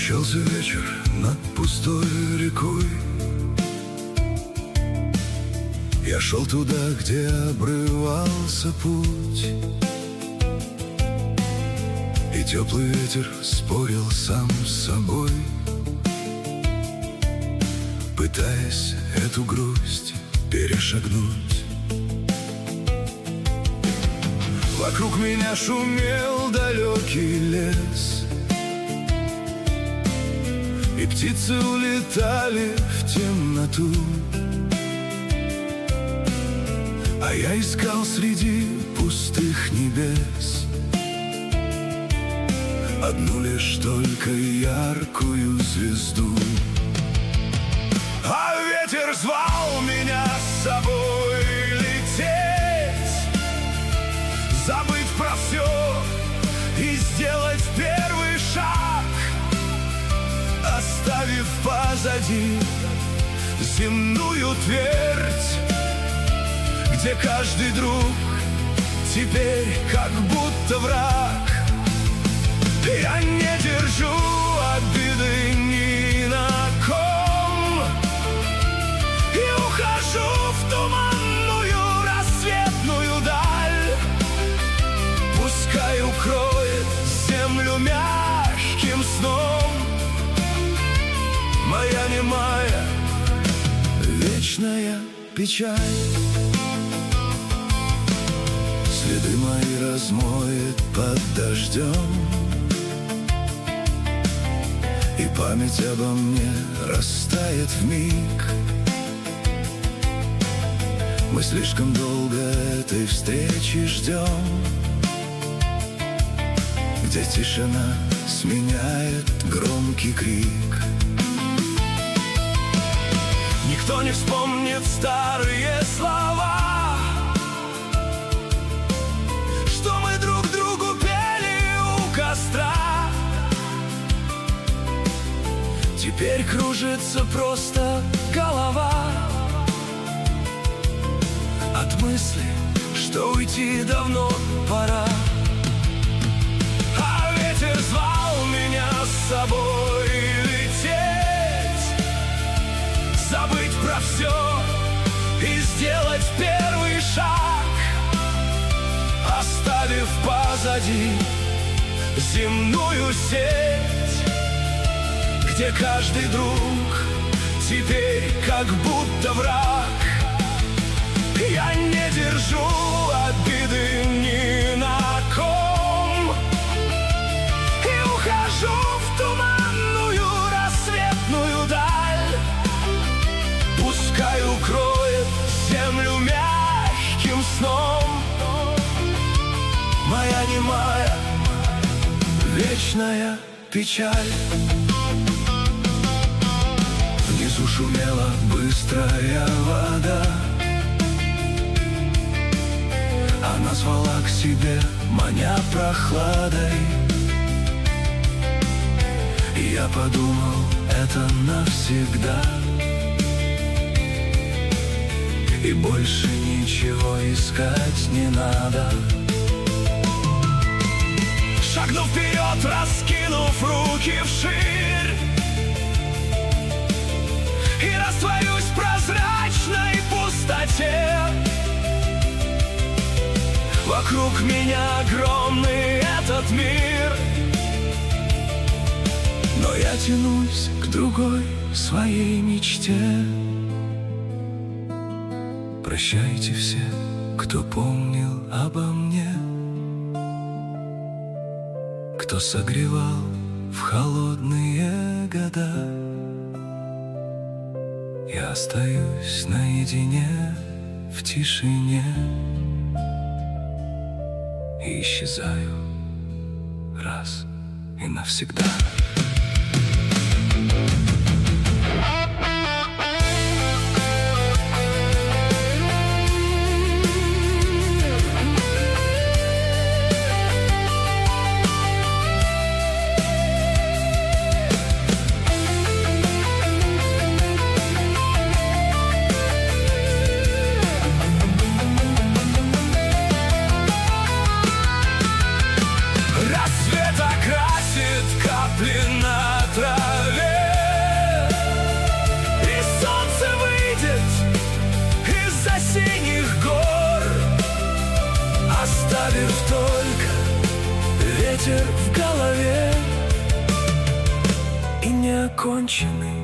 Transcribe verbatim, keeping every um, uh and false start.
Сгущался вечер над пустой рекой. Я шел туда, где обрывался путь, и теплый ветер спорил сам с собой, пытаясь эту грусть перешагнуть. Вокруг меня шумел далекий лес, и птицы улетали в темноту, а я искал среди пустых небес одну лишь только яркую звезду. А ветер звал меня с собой лететь, забыть про все и сделать первый шаг, оставив позади земную твердь, где каждый друг теперь как будто враг. Я не держу обиды ни на ком и ухожу в туманную рассветную даль. Пускай укроет землю мягким сном моя немая вечная печаль. Следы мои размоет под дождем, и память обо мне растает вмиг. Мы слишком долго этой встречи ждем, где тишина сменяет громкий крик. Никто не вспомнит старые слова, что мы друг другу пели у костра. Теперь кружится просто голова от мысли, что уйти давно пора. А ветер звал меня с собой лететь, забыть про все и сделать первый шаг, оставив позади земную сеть, где каждый друг теперь как будто враг. Я не держу обиды ни на ком и ухожу в туманную рассветную даль. Пускай укроет землю мягким сном моя немая вечная печаль. Внизу шумела быстрая вода, она звала к себе, маня прохладой. И я подумал, это навсегда, и больше ничего искать не надо. Шагнув вперед, раскинув руки вширь, и растворюсь в прозрачной пустоте. Вокруг меня огромный этот мир, но я тянусь к другой своей мечте. Прощайте все, кто помнил обо мне, кто согревал в холодные года. Я остаюсь наедине в тишине и исчезаю раз и навсегда. Рассвет окрасит капли ветер в голове и неоконченный